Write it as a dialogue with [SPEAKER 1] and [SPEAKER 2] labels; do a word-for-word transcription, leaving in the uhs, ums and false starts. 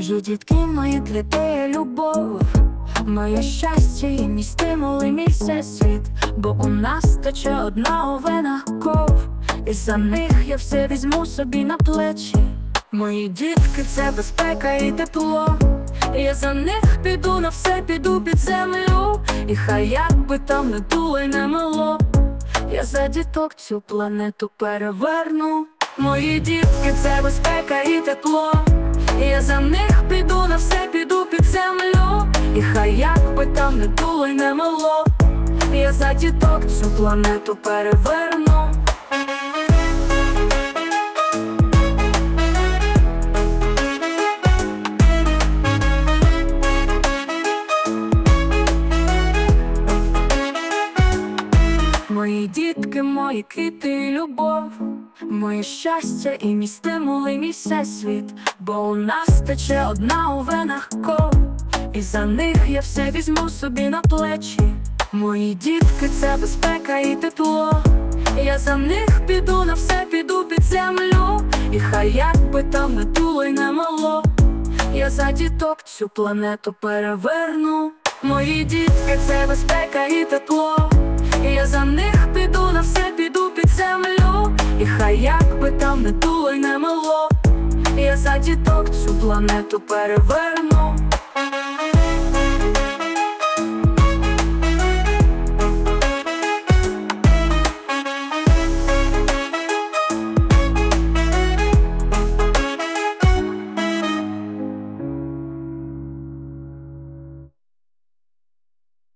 [SPEAKER 1] Мої дітки, мої квіти, любов, моє щастя і мій стимул, і мій всесвіт. Бо у нас тече одна у венах кров, і за них я все візьму собі на плечі. Мої дітки — це безпека і тепло, я за них піду на все, піду під землю. І хай як би там не дуло й не мило, я за діток цю планету переверну. Мої дітки — це безпека і тепло, я за них піду на все, піду під землю. І хай як би там не дуло й не мило, я за діток цю планету переверну. Мої дітки, мої квіти і любов, моє щастя і мій стимул, і мій всесвіт. Бо у нас тече одна у венах кров, і за них я все візьму собі на плечі. Мої дітки — це безпека і тепло, я за них піду на все, піду під землю. І хай як би там не дуло й не мило, я за діток цю планету переверну. Мої дітки — це безпека і тепло, я за них піду на все, піду під землю. І хай як би там не дуло й не мило, я за діток цю планету переверну.